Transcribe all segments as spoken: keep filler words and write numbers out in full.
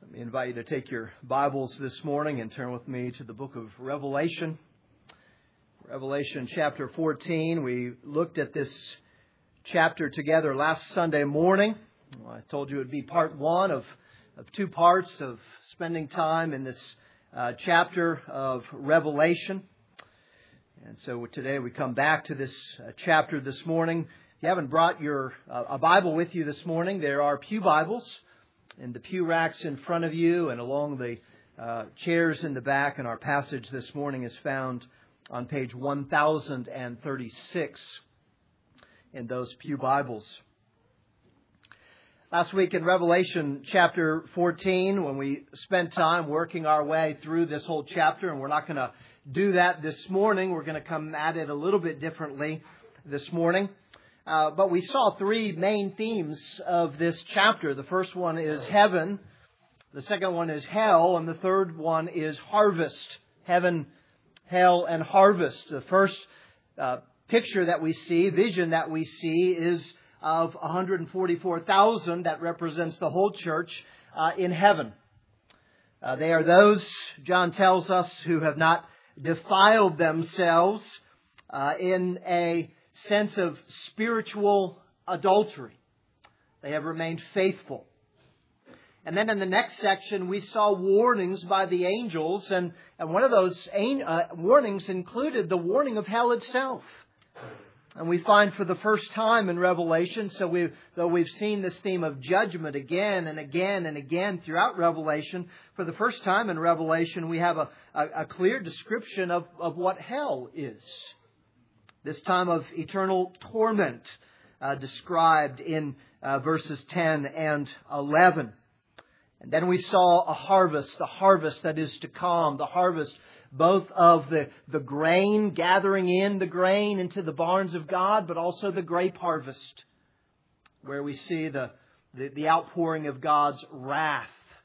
Let me invite you to take your Bibles this morning and turn with me to the book of Revelation. Revelation chapter fourteen. We looked at this chapter together last Sunday morning. Well, I told you it would be part one of, of two parts of spending time in this uh, chapter of Revelation. And so today we come back to this uh, chapter this morning. If you haven't brought your uh, a Bible with you this morning, there are pew Bibles in the pew racks in front of you and along the uh, chairs in the back. And our passage this morning is found on page one thousand thirty-six in those pew Bibles. Last week in Revelation chapter fourteen, when we spent time working our way through this whole chapter, and we're not going to do that this morning. We're going to come at it a little bit differently this morning. Uh, but we saw three main themes of this chapter. The first one is heaven. The second one is hell. And the third one is harvest. Heaven, hell, and harvest. The first uh, picture that we see, vision that we see, is of one hundred forty-four thousand that represents the whole church uh, in heaven. Uh, they are those, John tells us, who have not defiled themselves uh, in a sense of spiritual adultery. They have remained faithful. And then in the next section, we saw warnings by the angels. And, and one of those uh, warnings included the warning of hell itself. And we find for the first time in Revelation, so we, though we've seen this theme of judgment again and again and again throughout Revelation, for the first time in Revelation, we have a, a, a clear description of, of what hell is. This time of eternal torment uh, described in uh, verses ten and eleven. And then we saw a harvest, the harvest that is to come, the harvest both of the, the grain, gathering in the grain into the barns of God, but also the grape harvest, where we see the, the, the outpouring of God's wrath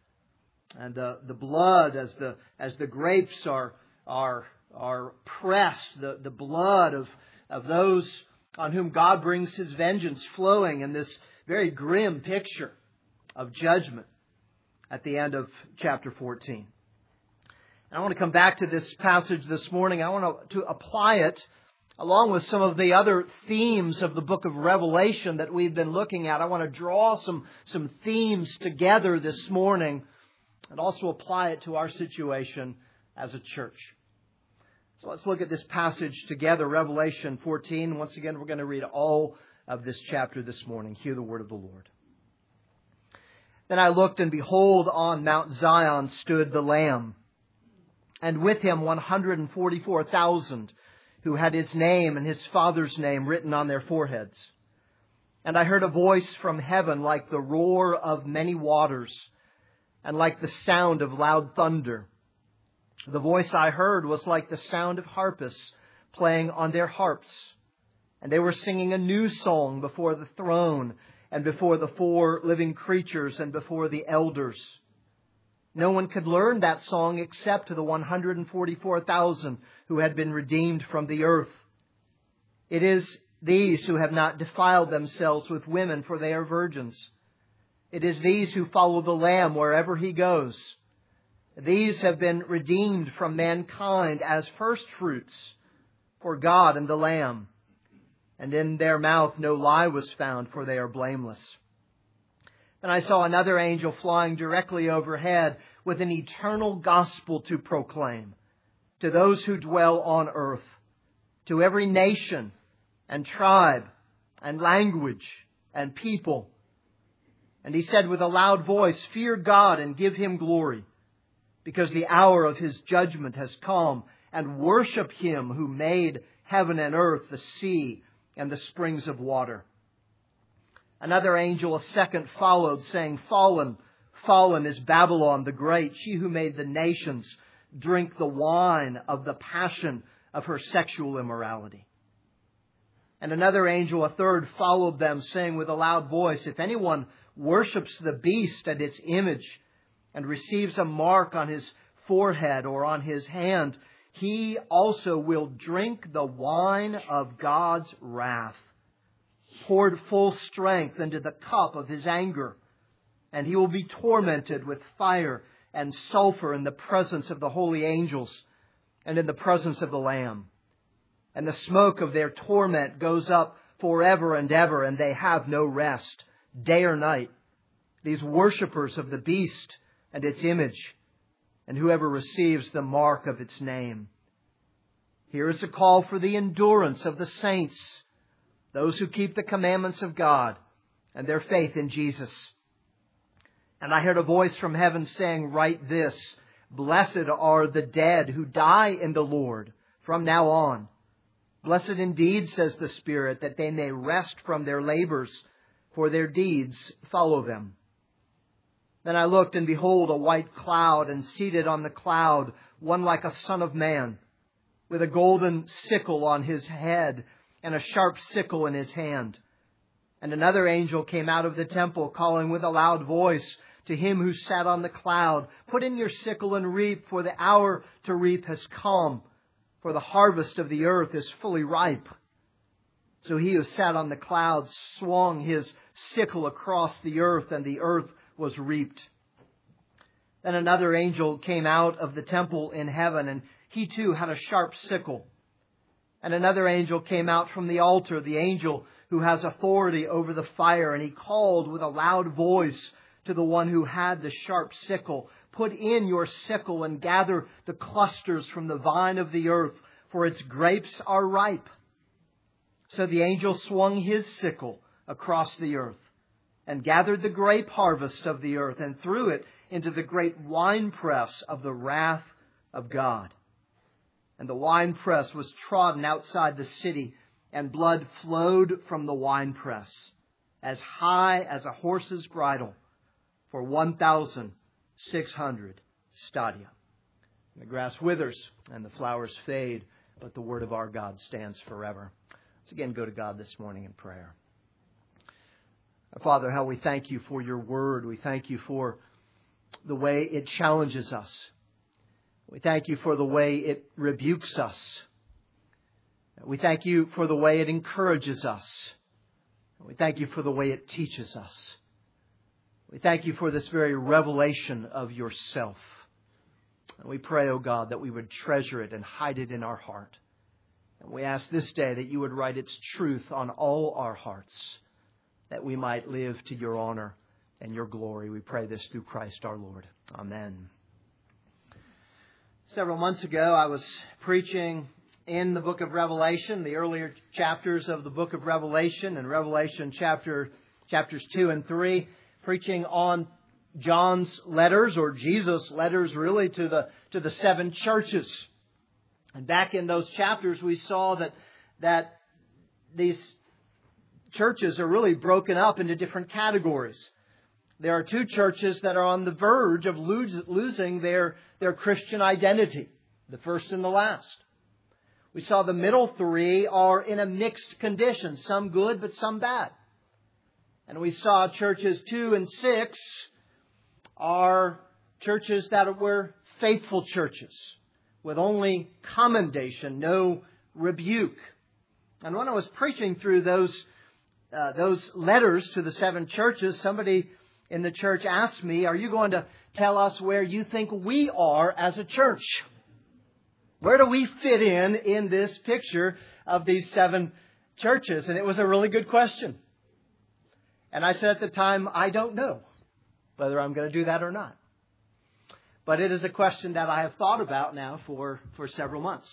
and the, the blood as the as the grapes are are are pressed, the, the blood of, of those on whom God brings His vengeance flowing in this very grim picture of judgment at the end of chapter fourteen. And I want to come back to this passage this morning. I want to, to apply it along with some of the other themes of the book of Revelation that we've been looking at. I want to draw some, some themes together this morning and also apply it to our situation as a church. So let's look at this passage together, Revelation fourteen. Once again, we're going to read all of this chapter this morning. Hear the word of the Lord. Then I looked, and behold, on Mount Zion stood the Lamb, and with Him one hundred forty-four thousand, who had His name and His Father's name written on their foreheads. And I heard a voice from heaven like the roar of many waters, and like the sound of loud thunder. The voice I heard was like the sound of harpists playing on their harps. And they were singing a new song before the throne and before the four living creatures and before the elders. No one could learn that song except the one hundred forty-four thousand who had been redeemed from the earth. It is these who have not defiled themselves with women, for they are virgins. It is these who follow the Lamb wherever He goes. These have been redeemed from mankind as first fruits for God and the Lamb. And in their mouth no lie was found, for they are blameless. And I saw another angel flying directly overhead with an eternal gospel to proclaim to those who dwell on earth, to every nation and tribe and language and people. And he said with a loud voice, "Fear God and give Him glory, because the hour of His judgment has come, and worship Him who made heaven and earth, the sea, and the springs of water." Another angel, a second, followed, saying, "Fallen, fallen is Babylon the Great, she who made the nations drink the wine of the passion of her sexual immorality." And another angel, a third, followed them, saying with a loud voice, "If anyone worships the beast and its image, and receives a mark on his forehead or on his hand, he also will drink the wine of God's wrath, poured full strength into the cup of His anger. and he will be tormented with fire and sulfur in the presence of the holy angels and in the presence of the Lamb. And the smoke of their torment goes up forever and ever, and they have no rest, day or night, these worshippers of the beast and its image, and whoever receives the mark of its name. Here is a call for the endurance of the saints, those who keep the commandments of God and their faith in Jesus. And I heard a voice from heaven saying, "Write this, blessed are the dead who die in the Lord from now on. Blessed indeed, says the Spirit, that they may rest from their labors, for their deeds follow them." Then I looked, and behold, a white cloud, and seated on the cloud, one like a son of man, with a golden sickle on his head, and a sharp sickle in his hand. And another angel came out of the temple, calling with a loud voice to him who sat on the cloud, "Put in your sickle and reap, for the hour to reap has come, for the harvest of the earth is fully ripe." So he who sat on the cloud swung his sickle across the earth, and the earth was reaped. Then another angel came out of the temple in heaven, and he too had a sharp sickle. And another angel came out from the altar, the angel who has authority over the fire, and he called with a loud voice to the one who had the sharp sickle, "Put in your sickle and gather the clusters from the vine of the earth, for its grapes are ripe." So the angel swung his sickle across the earth and gathered the grape harvest of the earth and threw it into the great winepress of the wrath of God. And the winepress was trodden outside the city, and blood flowed from the winepress as high as a horse's bridle for one thousand six hundred stadia. And the grass withers and the flowers fade, but the word of our God stands forever. Let's again go to God this morning in prayer. Father, how we thank you for your word. We thank you for the way it challenges us. We thank you for the way it rebukes us. We thank you for the way it encourages us. We thank you for the way it teaches us. We thank you for this very revelation of yourself. And we pray, O God, that we would treasure it and hide it in our heart. And we ask this day that you would write its truth on all our hearts, that we might live to your honor and your glory. We pray this through Christ our Lord. Amen. Several months ago, I was preaching in the book of Revelation, the earlier chapters of the book of Revelation, and Revelation chapter chapters two and three, preaching on John's letters, or Jesus' letters, really, to the to the seven churches. And back in those chapters, we saw that that these churches are really broken up into different categories. There are two churches that are on the verge of losing their, their Christian identity, the first and the last. We saw the middle three are in a mixed condition, some good but some bad. And we saw churches two and six are churches that were faithful churches with only commendation, no rebuke. And when I was preaching through those uh, those letters to the seven churches, somebody in the church asked me, "Are you going to tell us where you think we are as a church? Where do we fit in in this picture of these seven churches?" And it was a really good question. And I said at the time, I don't know whether I'm going to do that or not. But it is a question that I have thought about now for, for several months.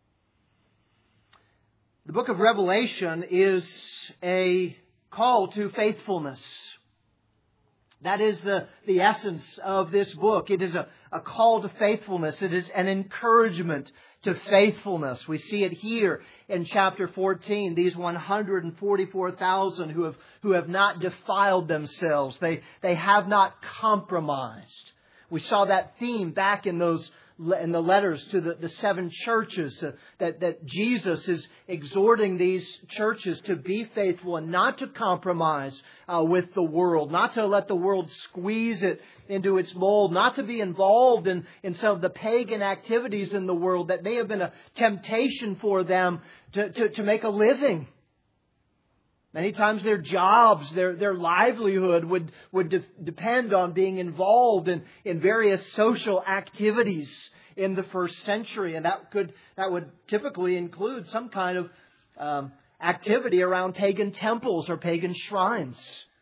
The book of Revelation is a call to faithfulness. That is the, the essence of this book. It is a, a call to faithfulness. It is an encouragement to faithfulness. We see it here in chapter fourteen. These one hundred forty-four thousand who have, who have not defiled themselves. They, they have not compromised. We saw that theme back in those in the letters to the, the seven churches, uh, that, that Jesus is exhorting these churches to be faithful and not to compromise uh, with the world, not to let the world squeeze it into its mold, not to be involved in, in some of the pagan activities in the world that may have been a temptation for them to, to, to make a living. Many times their jobs, their, their livelihood would, would de- depend on being involved in, in various social activities in the first century. And that could that would typically include some kind of um, activity around pagan temples or pagan shrines.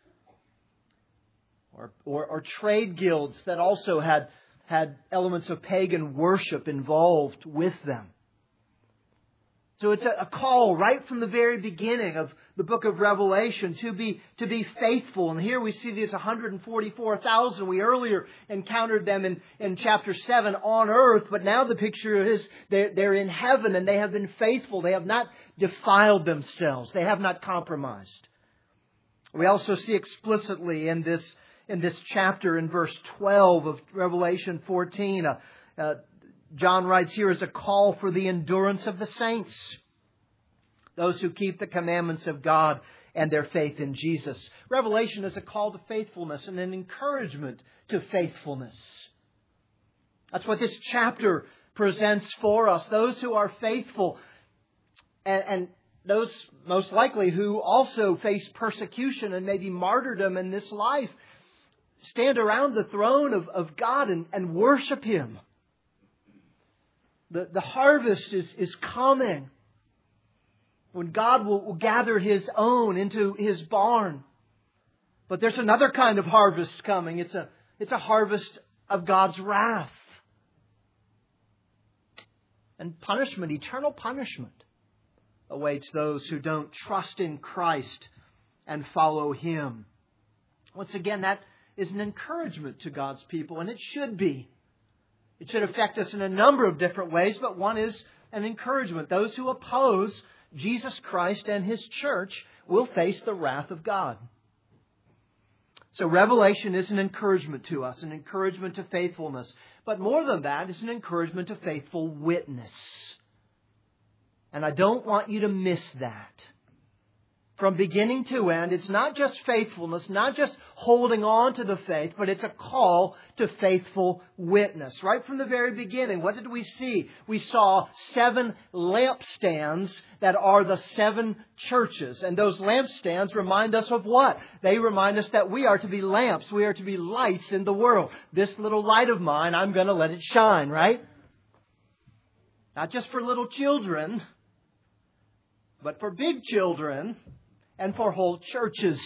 Or, or, or trade guilds that also had, had elements of pagan worship involved with them. So it's a, a call right from the very beginning of the book of Revelation to be to be faithful. And here we see these one hundred forty-four thousand. We earlier encountered them in, in chapter seven on earth. But now the picture is they're, they're in heaven and they have been faithful. They have not defiled themselves. They have not compromised. We also see explicitly in this in this chapter in verse twelve of Revelation fourteen, uh, uh, John writes here as a call for the endurance of the saints. Those who keep the commandments of God and their faith in Jesus. Revelation is a call to faithfulness and an encouragement to faithfulness. That's what this chapter presents for us. Those who are faithful and, and those most likely who also face persecution and maybe martyrdom in this life stand around the throne of, of God and, and worship Him. The, the harvest is, is coming when God will, will gather His own into His barn. But there's another kind of harvest coming. It's a, it's a harvest of God's wrath. And punishment, eternal punishment, awaits those who don't trust in Christ and follow Him. Once again, that is an encouragement to God's people, and it should be. It should affect us in a number of different ways, but one is an encouragement. Those who oppose Jesus Christ and His church will face the wrath of God. So Revelation is an encouragement to us, an encouragement to faithfulness. But more than that, it's an encouragement to faithful witness. And I don't want you to miss that. From beginning to end, it's not just faithfulness, not just holding on to the faith, but it's a call to faithful witness. Right from the very beginning, what did we see? We saw seven lampstands that are the seven churches. And those lampstands remind us of what? They remind us that we are to be lamps. We are to be lights in the world. This little light of mine, I'm going to let it shine, right? Not just for little children, but for big children. And for whole churches,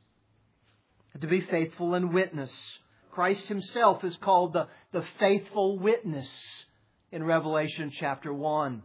to be faithful and witness. Christ Himself is called the, the faithful witness in Revelation chapter one.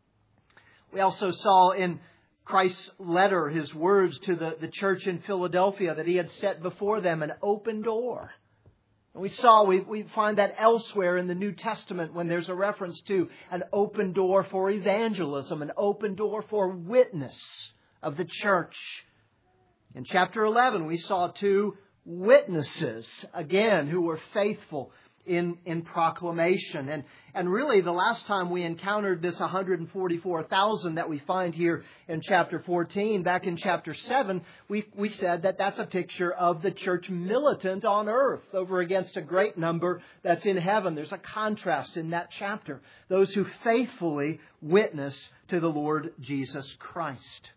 We also saw in Christ's letter, His words to the, the church in Philadelphia, that He had set before them an open door. And we saw, we, we find that elsewhere in the New Testament when there's a reference to an open door for evangelism, an open door for witness of the church. In chapter eleven, we saw two witnesses, again, who were faithful in, in proclamation. And, and really, the last time we encountered this one hundred forty-four thousand that we find here in chapter fourteen, back in chapter seven, we, we said that that's a picture of the church militant on earth over against a great number that's in heaven. There's a contrast in that chapter. Those who faithfully witness to the Lord Jesus Christ.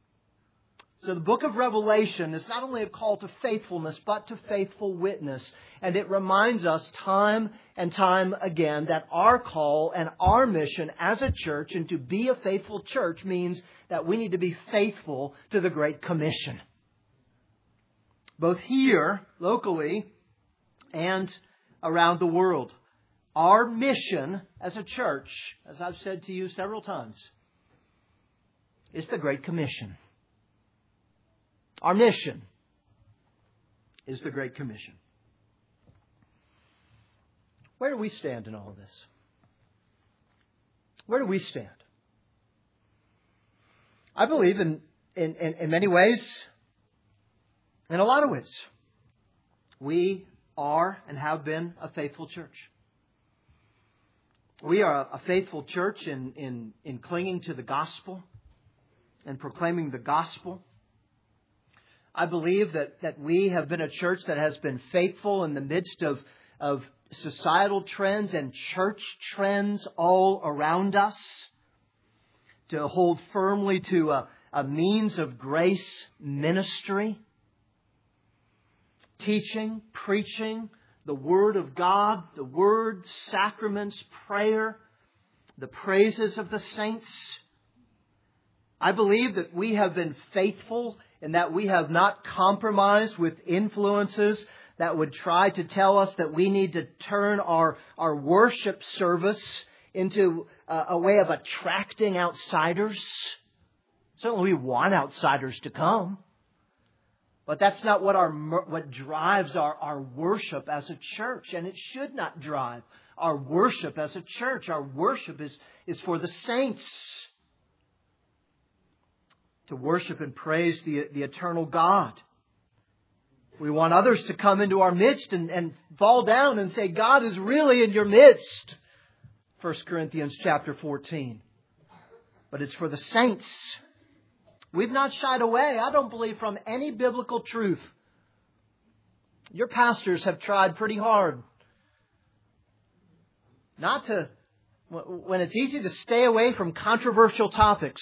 So the book of Revelation is not only a call to faithfulness, but to faithful witness. And it reminds us time and time again that our call and our mission as a church and to be a faithful church means that we need to be faithful to the Great Commission. Both here, locally, and around the world. Our mission as a church, as I've said to you several times, is the Great Commission. Our mission is the Great Commission. Where do we stand in all of this? Where do we stand? I believe in, in, in, in many ways, in a lot of ways, we are and have been a faithful church. We are a faithful church in, in, in clinging to the gospel and proclaiming the gospel. I believe that, that we have been a church that has been faithful in the midst of, of societal trends and church trends all around us, to hold firmly to a, a means of grace ministry. Teaching, preaching, the Word of God, the Word, sacraments, prayer, the praises of the saints. I believe that we have been faithful in that we have not compromised with influences that would try to tell us that we need to turn our, our worship service into a, a way of attracting outsiders. Certainly we want outsiders to come. But that's not what our what drives our, our worship as a church. And it should not drive our worship as a church. Our worship is, is for the saints. To worship and praise the, the eternal God. We want others to come into our midst and, and fall down and say, God is really in your midst. First Corinthians chapter fourteen. But it's for the saints. We've not shied away, I don't believe, from any biblical truth. Your pastors have tried pretty hard not to, when it's easy to stay away from controversial topics.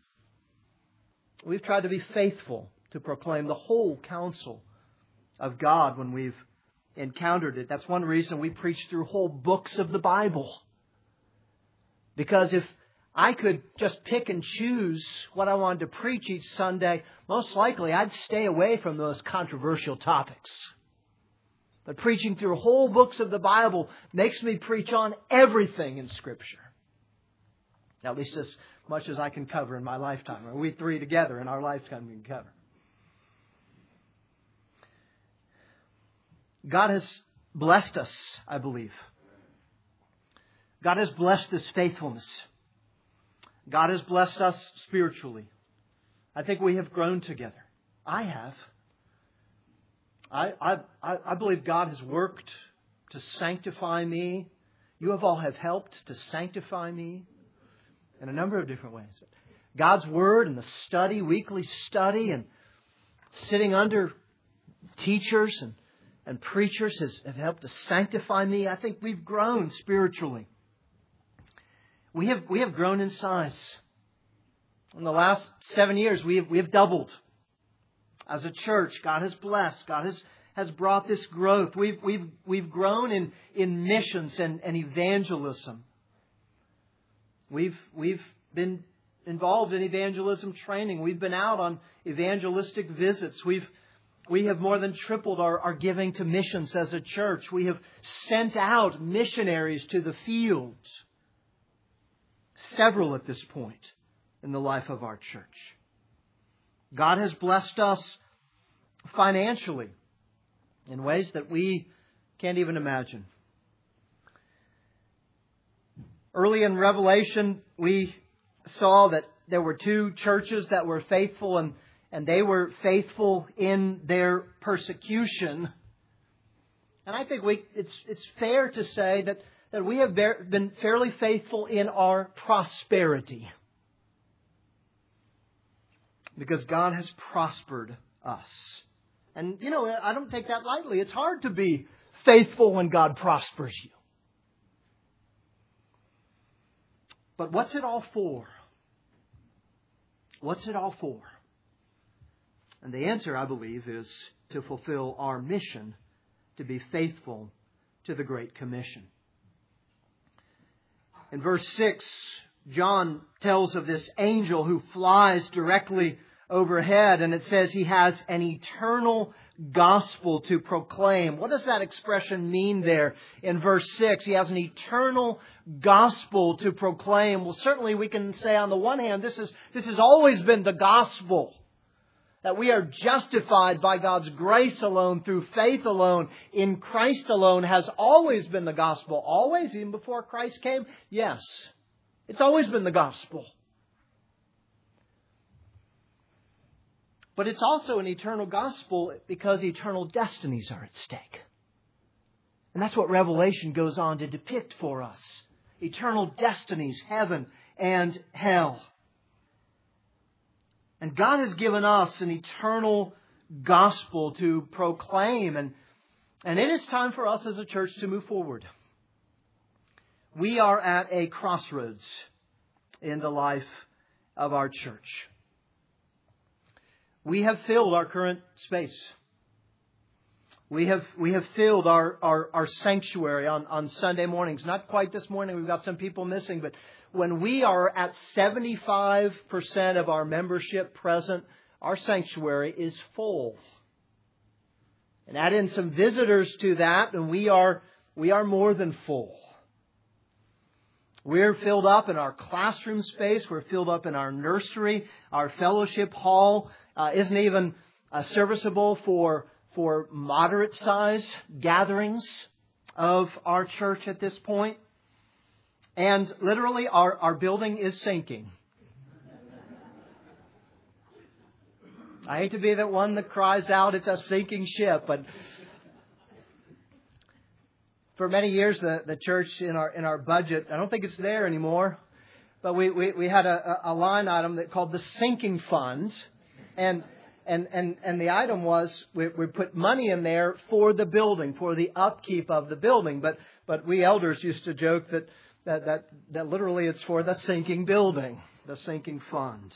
We've tried to be faithful to proclaim the whole counsel of God when we've encountered it. That's one reason we preach through whole books of the Bible. Because if I could just pick and choose what I wanted to preach each Sunday, most likely I'd stay away from those controversial topics. But preaching through whole books of the Bible makes me preach on everything in Scripture. At least as much as I can cover in my lifetime. Or we three together in our lifetime we can cover. God has blessed us, I believe. God has blessed this faithfulness. God has blessed us spiritually. I think we have grown together. I have. I, I, I believe God has worked to sanctify me. You have all have helped to sanctify me in a number of different ways. God's Word and the study, weekly study, and sitting under teachers and, and preachers has have helped to sanctify me. I think we've grown spiritually. We have we have grown in size. In the last seven years, we have we have doubled. As a church, God has blessed. God has, has brought this growth. We've we've we've grown in, in missions and, and evangelism. We've we've been involved in evangelism training. We've been out on evangelistic visits. We've we have more than tripled our, our giving to missions as a church. We have sent out missionaries to the fields. Several at this point in the life of our church. God has blessed us financially in ways that we can't even imagine. Early in Revelation, we saw that there were two churches that were faithful, and, and they were faithful in their persecution. And I think we it's it's fair to say that that we have been fairly faithful in our prosperity. Because God has prospered us. And, you know, I don't take that lightly. It's hard to be faithful when God prospers you. But what's it all for? What's it all for? And the answer, I believe, is to fulfill our mission to be faithful to the Great Commission. In verse six, John tells of this angel who flies directly overhead, and it says he has an eternal gospel to proclaim. What does that expression mean there in verse six? He has an eternal gospel to proclaim. Well, certainly we can say on the one hand, this is this has always been the gospel. That we are justified by God's grace alone, through faith alone, in Christ alone, has always been the gospel. Always, even before Christ came? Yes. It's always been the gospel. But it's also an eternal gospel because eternal destinies are at stake. And that's what Revelation goes on to depict for us. Eternal destinies, heaven and hell. And God has given us an eternal gospel to proclaim. And, and it is time for us as a church to move forward. We are at a crossroads in the life of our church. we have filled our current space. We have we have filled our, our, our sanctuary on, on Sunday mornings. Not quite this morning. We've got some people missing. But when we are at seventy-five percent of our membership present, our sanctuary is full. And add in some visitors to that, and we are we are more than full. We're filled up in our classroom space. We're filled up in our nursery. Our fellowship hall uh, isn't even uh, serviceable for for moderate size gatherings of our church at this point. And literally our, our building is sinking. I hate to be that one that cries out, it's a sinking ship, but for many years the, the church in our in our budget, I don't think it's there anymore, but we, we, we had a, a line item that called the sinking fund. And And, and, and the item was, we, we put money in there for the building, for the upkeep of the building. But, but we elders used to joke that, that, that, that literally it's for the sinking building, the sinking fund.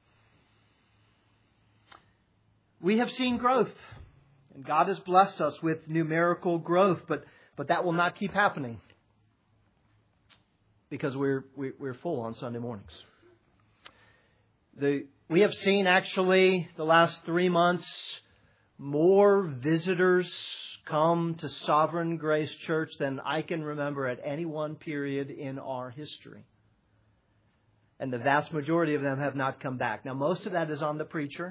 We have seen growth, and God has blessed us with numerical growth, but, but that will not keep happening because we're, we, we're full on Sunday mornings. The We have seen actually the last three months more visitors come to Sovereign Grace Church than I can remember at any one period in our history. And the vast majority of them have not come back. Now, most of that is on the preacher.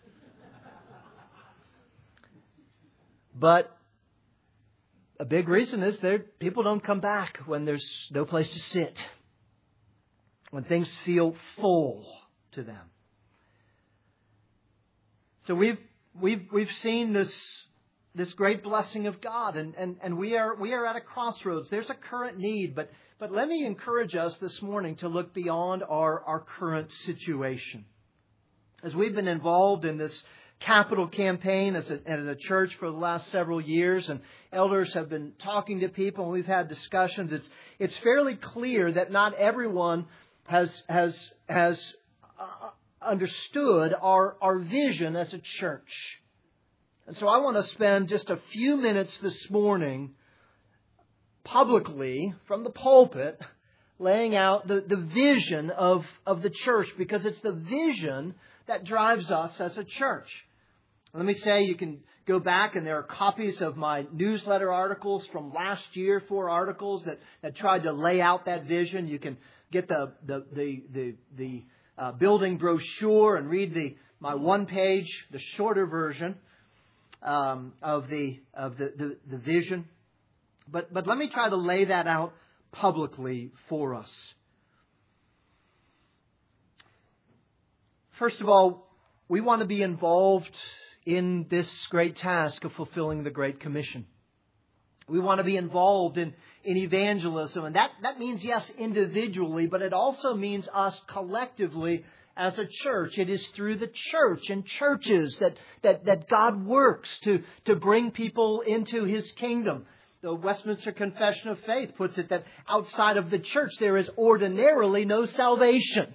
But a big reason is that people don't come back when there's no place to sit, when things feel full to them. So we've we've we've seen this this great blessing of God, and, and, and we are we are at a crossroads. There's a current need, but but let me encourage us this morning to look beyond our, our current situation. As we've been involved in this capital campaign as a, as a church for the last several years, and elders have been talking to people, and we've had discussions, it's it's fairly clear that not everyone has has has uh, understood our, our vision as a church. And so I want to spend just a few minutes this morning publicly from the pulpit laying out the, the vision of, of the church, because it's the vision that drives us as a church. Let me say, you can go back and there are copies of my newsletter articles from last year, four articles that, that tried to lay out that vision. You can get the the the the, the Uh, building brochure and read the my one page, the shorter version um, of the of the, the, the vision. But but let me try to lay that out publicly for us. First of all, we want to be involved in this great task of fulfilling the Great Commission. We want to be involved in, in evangelism. And that, that means, yes, individually, but it also means us collectively as a church. It is through the church and churches that, that, that God works to, to bring people into His kingdom. The Westminster Confession of Faith puts it that outside of the church there is ordinarily no salvation.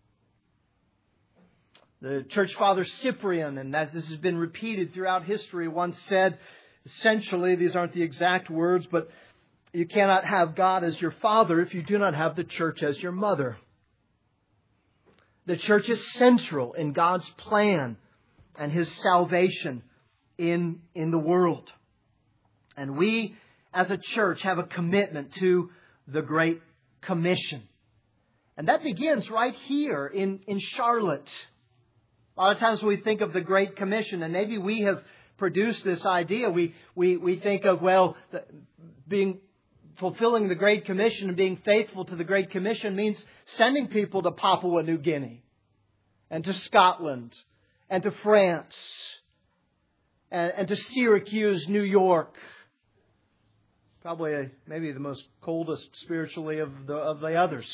The church father Cyprian, and as this has been repeated throughout history, once said, essentially, these aren't the exact words, but you cannot have God as your father if you do not have the church as your mother. The church is central in God's plan and His salvation in, in the world. And we, as a church, have a commitment to the Great Commission. And that begins right here in, in Charlotte. A lot of times we think of the Great Commission, and maybe we have produced this idea. We we we think of, well, the, being fulfilling the Great Commission and being faithful to the Great Commission means sending people to Papua New Guinea and to Scotland and to France and, and to Syracuse, New York. Probably a, maybe the most coldest spiritually of the of the others.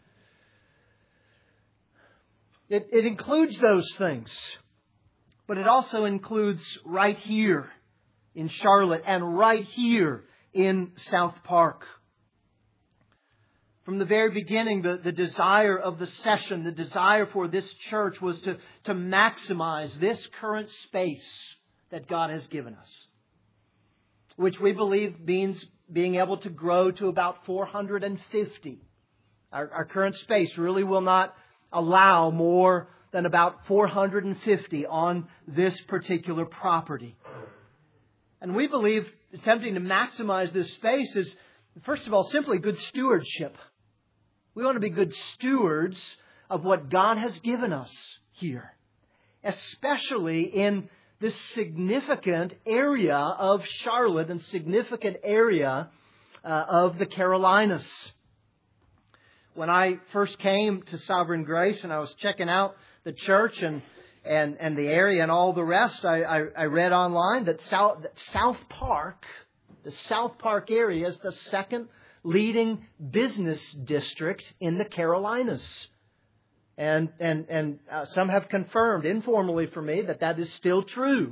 It, it includes those things. But it also includes right here in Charlotte and right here in South Park. From the very beginning, the, the desire of the session, the desire for this church was to, to maximize this current space that God has given us, which we believe means being able to grow to about four hundred fifty. Our, our current space really will not allow more than about four hundred fifty on this particular property. And we believe attempting to maximize this space is, first of all, simply good stewardship. We want to be good stewards of what God has given us here, especially in this significant area of Charlotte and significant area uh, of the Carolinas. When I first came to Sovereign Grace and I was checking out the church and and, and the area and all the rest, I, I, I read online that South, that South Park, the South Park area is the second leading business district in the Carolinas. And and and uh, some have confirmed informally for me that that is still true.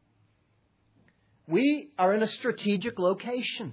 We are in a strategic location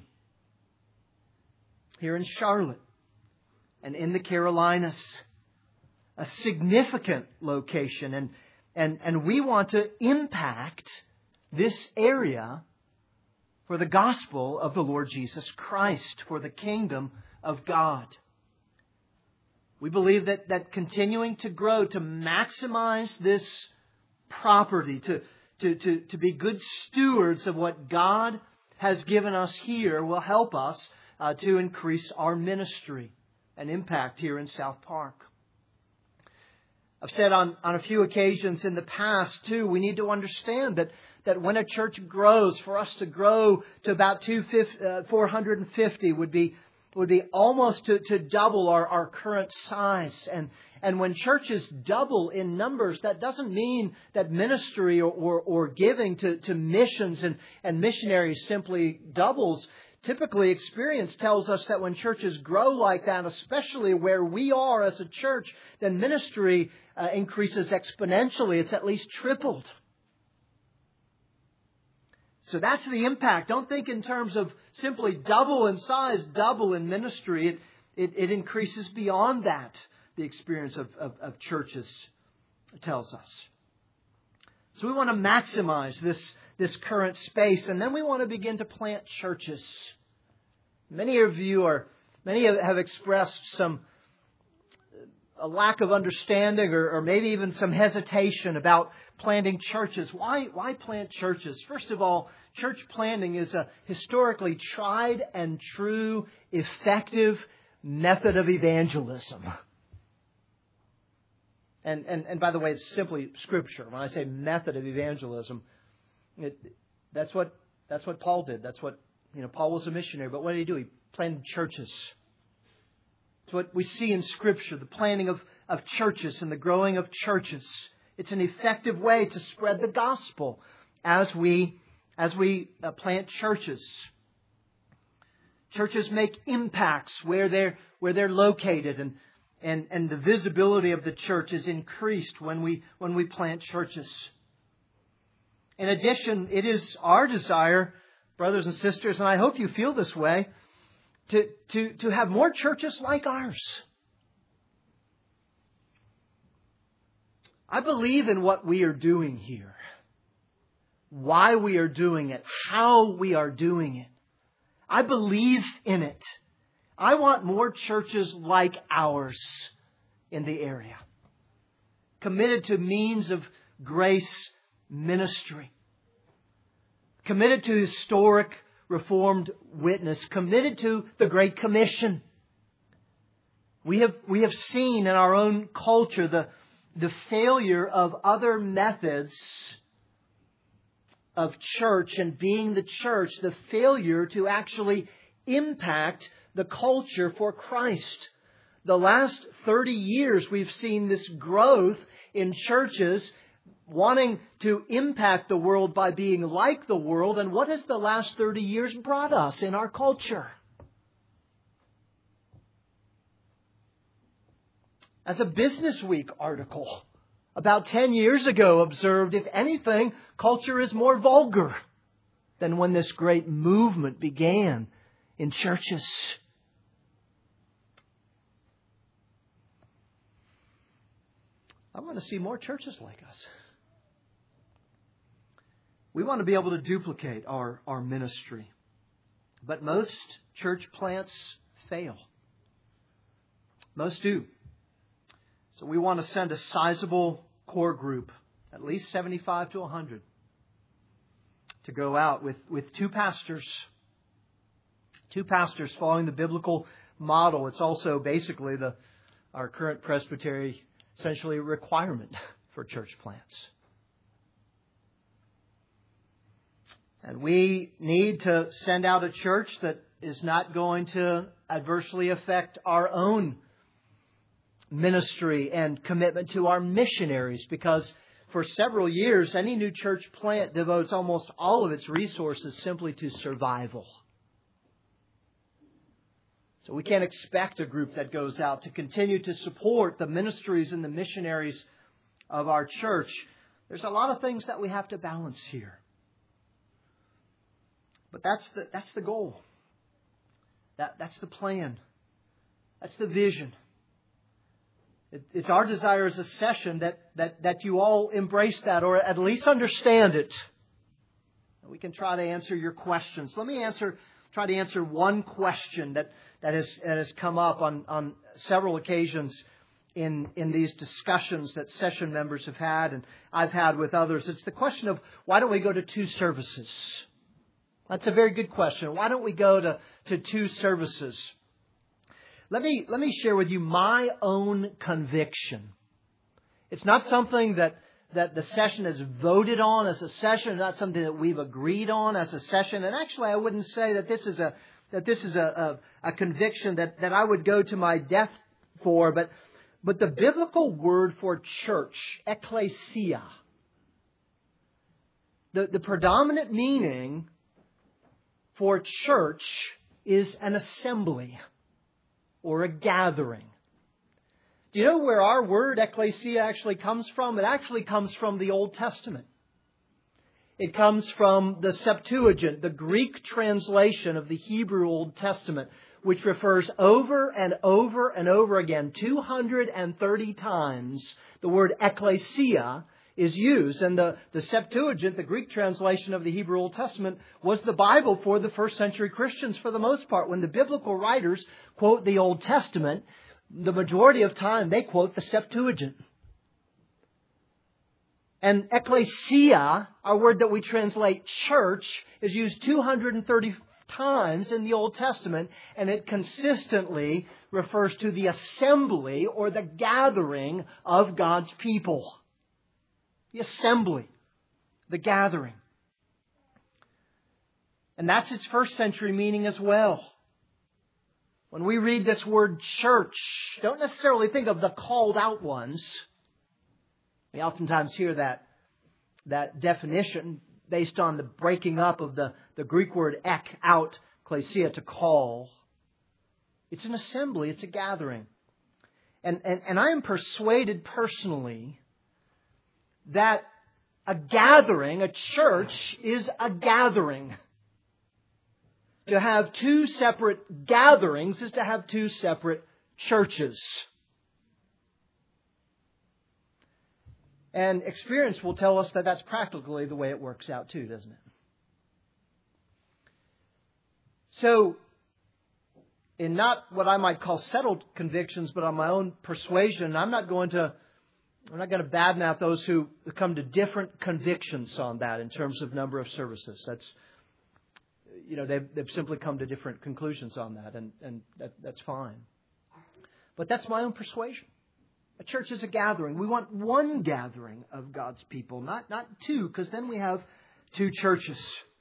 here in Charlotte and in the Carolinas, a significant location, and and and we want to impact this area for the gospel of the Lord Jesus Christ, for the kingdom of God. We believe that, that continuing to grow, to maximize this property, to, to, to, to be good stewards of what God has given us here will help us uh, to increase our ministry and impact here in South Park. I've said on, on a few occasions in the past, too, we need to understand that that when a church grows, for us to grow to about four hundred fifty would be would be almost to, to double our, our current size. And and when churches double in numbers, that doesn't mean that ministry or, or, or giving to, to missions and, and missionaries simply doubles. Typically, experience tells us that when churches grow like that, especially where we are as a church, then ministry uh, increases exponentially. It's at least tripled. So that's the impact. Don't think in terms of simply double in size, double in ministry. It it, it increases beyond that, the experience of, of, of churches tells us. So we want to maximize this, this current space, and then we want to begin to plant churches. Many of you are, many have expressed some a lack of understanding or, or maybe even some hesitation about planting churches. Why, why plant churches? First of all, church planting is a historically tried and true, effective method of evangelism. And, and, and by the way, it's simply Scripture. When I say method of evangelism, it, that's what that's what Paul did. That's what, you know, Paul was a missionary. But what did he do? He planted churches. It's what we see in Scripture, the planting of, of churches and the growing of churches. It's an effective way to spread the gospel as we as we uh, plant churches. Churches make impacts where they're where they're located, and and and the visibility of the church is increased when we when we plant churches. In addition, it is our desire, brothers and sisters, and I hope you feel this way, to to to have more churches like ours. I believe in what we are doing here, why we are doing it, how we are doing it. I believe in it. I want more churches like ours in the area, committed to means of grace ministry, committed to historic Reformed witness, committed to the Great Commission. We have we have seen in our own culture the the failure of other methods of church and being the church, the failure to actually impact the culture for Christ. The last thirty years, we've seen this growth in churches wanting to impact the world by being like the world. And what has the last thirty years brought us in our culture? As a Business Week article about ten years ago observed, if anything, culture is more vulgar than when this great movement began in churches. I want to see more churches like us. We want to be able to duplicate our, our ministry. But most church plants fail. Most do. So we want to send a sizable core group, at least seventy-five to one hundred, to go out with, with two pastors. Two pastors following the biblical model. It's also basically the our current presbytery essentially requirement for church plants. And we need to send out a church that is not going to adversely affect our own ministry and commitment to our missionaries, because for several years, any new church plant devotes almost all of its resources simply to survival. So we can't expect a group that goes out to continue to support the ministries and the missionaries of our church. There's a lot of things that we have to balance here. But that's the, that's the goal. That, that's the plan. That's the vision. It, it's our desire as a session that, that, that you all embrace that, or at least understand it. We can try to answer your questions. Let me answer, try to answer one question that, that, has, that has come up on, on several occasions in, in these discussions that session members have had and I've had with others. It's the question of, why don't we go to two services? That's a very good question. Why don't we go to, to two services? Let me, let me share with you my own conviction. It's not something that, that the session has voted on as a session. It's not something that we've agreed on as a session. And actually, I wouldn't say that this is a, that this is a, a, a conviction that, that I would go to my death for. But, but the biblical word for church, ekklesia, the, the predominant meaning for church is an assembly or a gathering. Do you know where our word ekklesia actually comes from? It actually comes from the Old Testament. It comes from the Septuagint, the Greek translation of the Hebrew Old Testament, which refers over and over and over again, two hundred thirty times, the word ekklesia is used. And the, the Septuagint, the Greek translation of the Hebrew Old Testament, was the Bible for the first century Christians for the most part. When the biblical writers quote the Old Testament, the majority of time they quote the Septuagint. And ekklesia, our word that we translate church, is used two hundred thirty times in the Old Testament, and it consistently refers to the assembly or the gathering of God's people. The assembly, the gathering. And that's its first century meaning as well. When we read this word church, don't necessarily think of the called out ones. We oftentimes hear that, that definition based on the breaking up of the, the Greek word ek, out, klesia, to call. It's an assembly, it's a gathering. And, and, and I am persuaded personally that a gathering, a church, is a gathering. To have two separate gatherings is to have two separate churches. And experience will tell us that that's practically the way it works out too, doesn't it? So, in not what I might call settled convictions, but on my own persuasion, I'm not going to I'm not going to badmouth those who come to different convictions on that in terms of number of services. That's, you know, they've, they've simply come to different conclusions on that, and, and that, that's fine. But that's my own persuasion. A church is a gathering. We want one gathering of God's people, not, not two, because then we have two churches.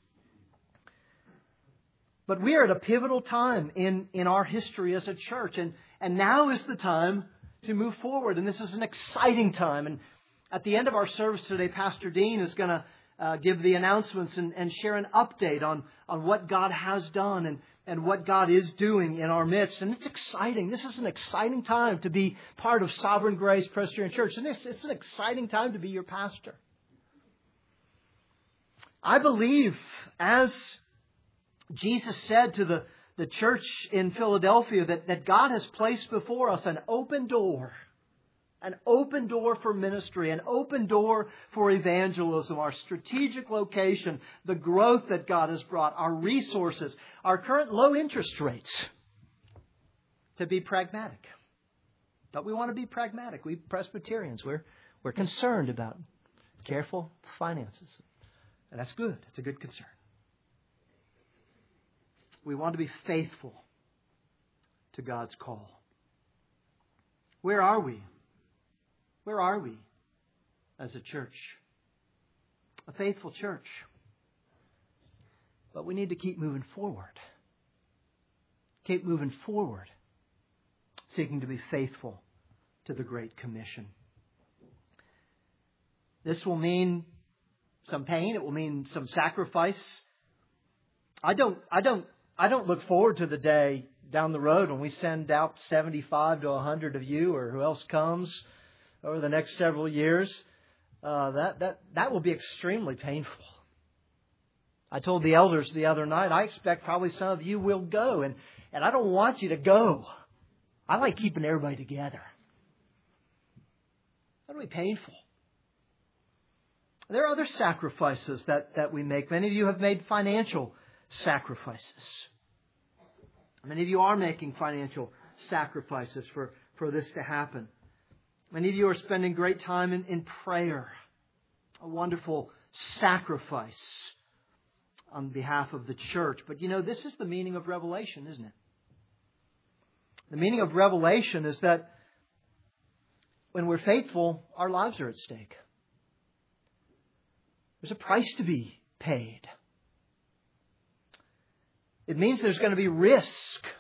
But we are at a pivotal time in, in our history as a church, and, and now is the time to move forward. And this is an exciting time. And at the end of our service today, Pastor Dean is going to uh, give the announcements and, and share an update on, on what God has done and, and what God is doing in our midst. And it's exciting. This is an exciting time to be part of Sovereign Grace Presbyterian Church. And it's, it's an exciting time to be your pastor. I believe, as Jesus said to the The church in Philadelphia, that, that God has placed before us an open door an open door for ministry, an open door for evangelism, our strategic location, the growth that God has brought, our resources, our current low interest rates, to be pragmatic. But we want to be pragmatic. We Presbyterians, we're, we're concerned about careful finances. And that's good. It's a good concern. We want to be faithful to God's call. Where are we? Where are we as a church? A faithful church. But we need to keep moving forward. Keep moving forward, seeking to be faithful to the Great Commission. This will mean some pain. It will mean some sacrifice. I don't, I don't, I don't look forward to the day down the road when we send out seventy-five to one hundred of you or who else comes over the next several years. Uh, that, that, that will be extremely painful. I told the elders the other night, I expect probably some of you will go, and, and I don't want you to go. I like keeping everybody together. That'll be painful. There are other sacrifices that, that we make. Many of you have made financial sacrifices. Many of you are making financial sacrifices for, for this to happen. Many of you are spending great time in, in prayer. A wonderful sacrifice on behalf of the church. But you know, this is the meaning of Revelation, isn't it? The meaning of Revelation is that when we're faithful, our lives are at stake. There's a price to be paid. It means there's going to be risk.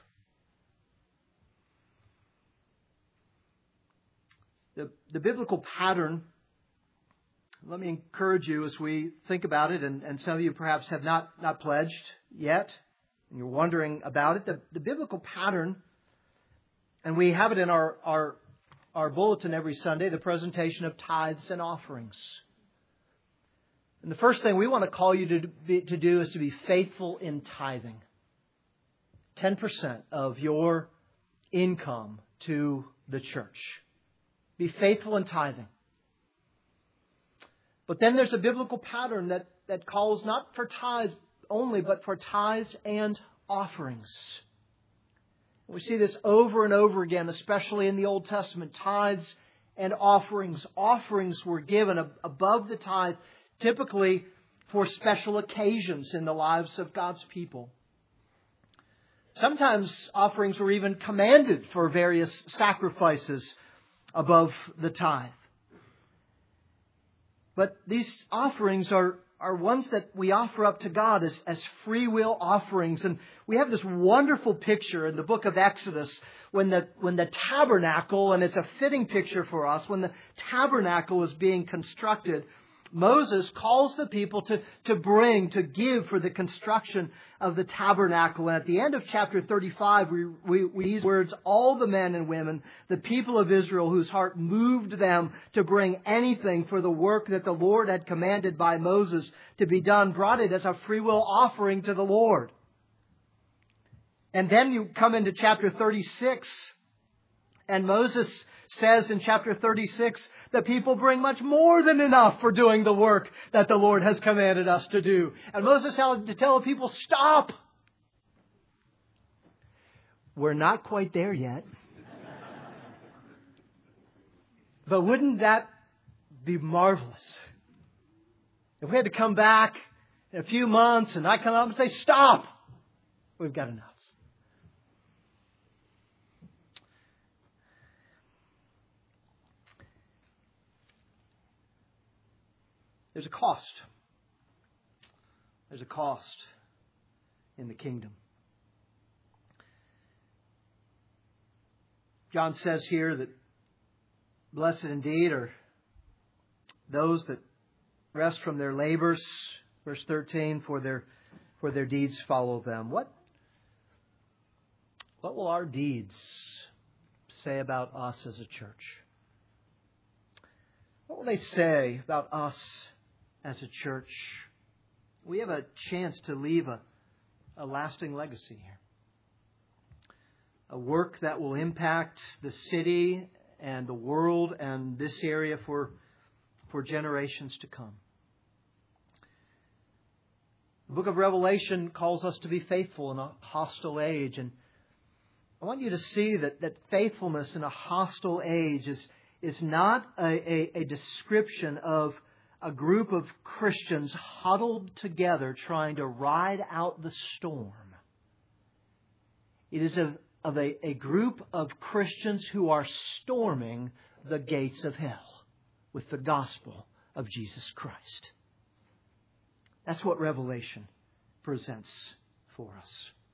The, the biblical pattern, let me encourage you as we think about it, and, and some of you perhaps have not, not pledged yet, and you're wondering about it. The, the biblical pattern, and we have it in our, our, our bulletin every Sunday, the presentation of tithes and offerings. And the first thing we want to call you to, be, to do is to be faithful in tithing. ten percent of your income to the church. Be faithful in tithing. But then there's a biblical pattern that, that calls not for tithes only, but for tithes and offerings. We see this over and over again, especially in the Old Testament. Tithes and offerings. Offerings were given above the tithe, typically for special occasions in the lives of God's people. Sometimes offerings were even commanded for various sacrifices above the tithe. But these offerings are, are ones that we offer up to God as, as free will offerings. And we have this wonderful picture in the book of Exodus when the, when the tabernacle, and it's a fitting picture for us, when the tabernacle is being constructed, Moses calls the people to, to bring, to give for the construction of the tabernacle. And at the end of chapter thirty-five, we, we, we use words, all the men and women, the people of Israel whose heart moved them to bring anything for the work that the Lord had commanded by Moses to be done, brought it as a free will offering to the Lord. And then you come into chapter thirty-six, and Moses says in chapter thirty-six, the people bring much more than enough for doing the work that the Lord has commanded us to do. And Moses had to tell the people, stop. We're not quite there yet. But wouldn't that be marvelous? If we had to come back in a few months and I come up and say, stop. We've got enough. There's a cost. There's a cost in the kingdom. John says here that blessed indeed are those that rest from their labors. Verse thirteen, for their for their deeds follow them. What, what will our deeds say about us as a church? What will they say about us as a church? We have a chance to leave a, a lasting legacy here. A work that will impact the city and the world and this area for, for generations to come. The book of Revelation calls us to be faithful in a hostile age. And I want you to see that, that faithfulness in a hostile age is, is not a, a, a description of a group of Christians huddled together trying to ride out the storm. It is of, of a, a group of Christians who are storming the gates of hell with the gospel of Jesus Christ. That's what Revelation presents for us.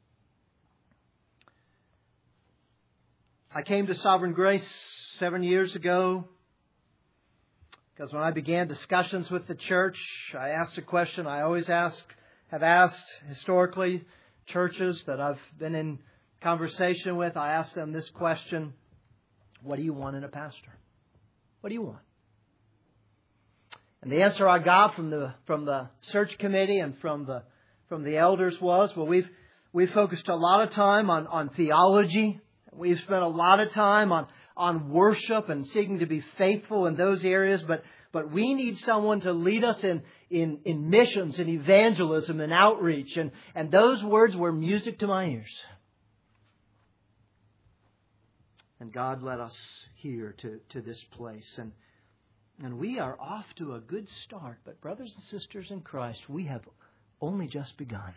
I came to Sovereign Grace seven years ago because when I began discussions with the church, I asked a question I always ask, have asked historically churches that I've been in conversation with. I asked them this question: what do you want in a pastor? What do you want? And the answer I got from the from the search committee and from the from the elders was, well, we've we've focused a lot of time on, on theology. We've spent a lot of time on, on worship and seeking to be faithful in those areas, but but we need someone to lead us in, in, in missions and evangelism and outreach. And, and those words were music to my ears. And God led us here to, to this place. And And we are off to a good start. But brothers and sisters in Christ, we have only just begun.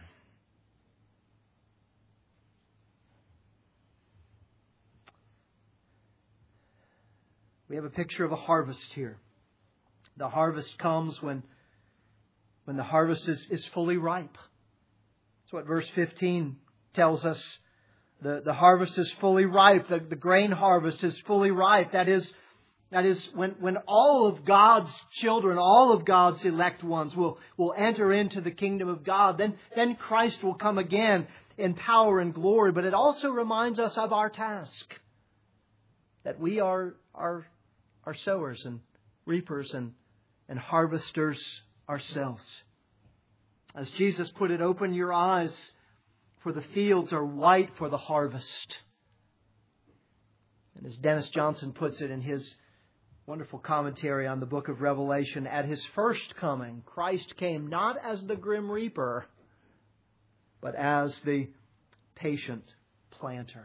We have a picture of a harvest here. The harvest comes when, when the harvest is, is fully ripe. That's what verse fifteen tells us. The, the harvest is fully ripe. The, the grain harvest is fully ripe. That is That is, when, when all of God's children, all of God's elect ones will, will enter into the kingdom of God, then, then Christ will come again in power and glory. But it also reminds us of our task. That we are, are, are sowers and reapers and, and harvesters ourselves. As Jesus put it, open your eyes, for the fields are white for the harvest. And as Dennis Johnson puts it in his wonderful commentary on the book of Revelation, at His first coming, Christ came not as the grim reaper, but as the patient planter.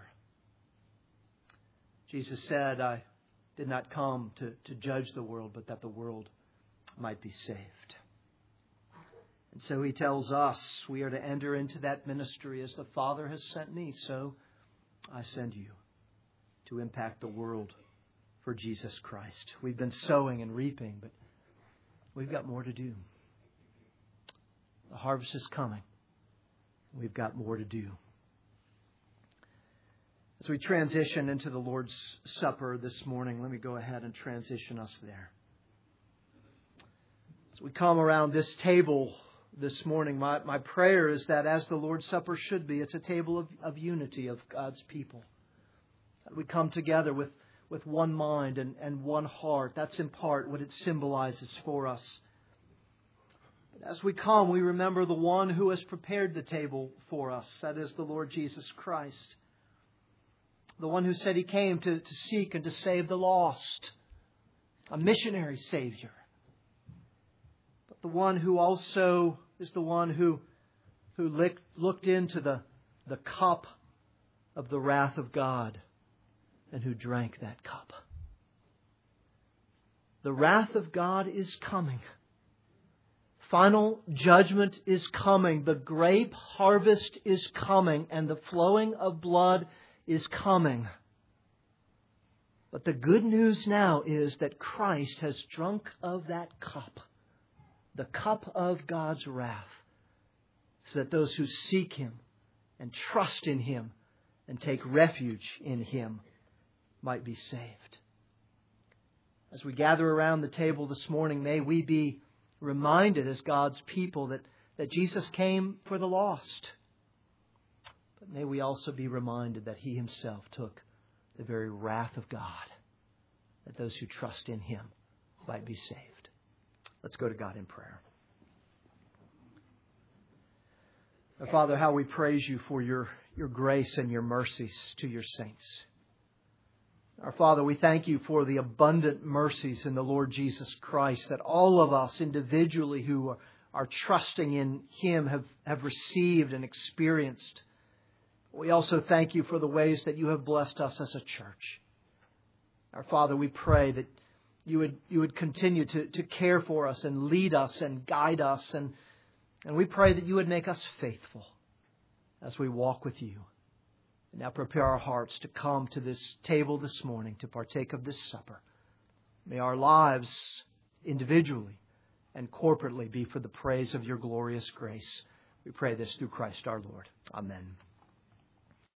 Jesus said, I did not come to, to judge the world, but that the world might be saved. And so He tells us we are to enter into that ministry as the Father has sent me, so I send you to impact the world for Jesus Christ. We've been sowing and reaping, but we've got more to do. The harvest is coming. We've got more to do. As we transition into the Lord's Supper this morning, let me go ahead and transition us there. As we come around this table this morning, my, my prayer is that as the Lord's Supper should be, it's a table of, of unity of God's people. That we come together with with one mind and, and one heart. That's in part what it symbolizes for us. As we come, we remember the one who has prepared the table for us. That is the Lord Jesus Christ. The one who said He came to, to seek and to save the lost. A missionary Savior. But the one who also is the one who, who licked, looked into the, the cup of the wrath of God. And who drank that cup. The wrath of God is coming. Final judgment is coming. The grape harvest is coming. And the flowing of blood is coming. But the good news now is that Christ has drunk of that cup. The cup of God's wrath. So that those who seek Him and trust in Him and take refuge in Him might be saved. As we gather around the table this morning, may we be reminded as God's people that, that Jesus came for the lost. But may we also be reminded that He Himself took the very wrath of God, that those who trust in Him might be saved. Let's go to God in prayer. Our Father, how we praise You for Your, your grace and Your mercies to Your saints. Our Father, we thank you for the abundant mercies in the Lord Jesus Christ that all of us individually who are, are trusting in Him have, have received and experienced. We also thank you for the ways that you have blessed us as a church. Our Father, we pray that you would you would continue to, to care for us and lead us and guide us. And, and we pray that you would make us faithful as we walk with you. And now prepare our hearts to come to this table this morning to partake of this supper. May our lives individually and corporately be for the praise of your glorious grace. We pray this through Christ our Lord. Amen.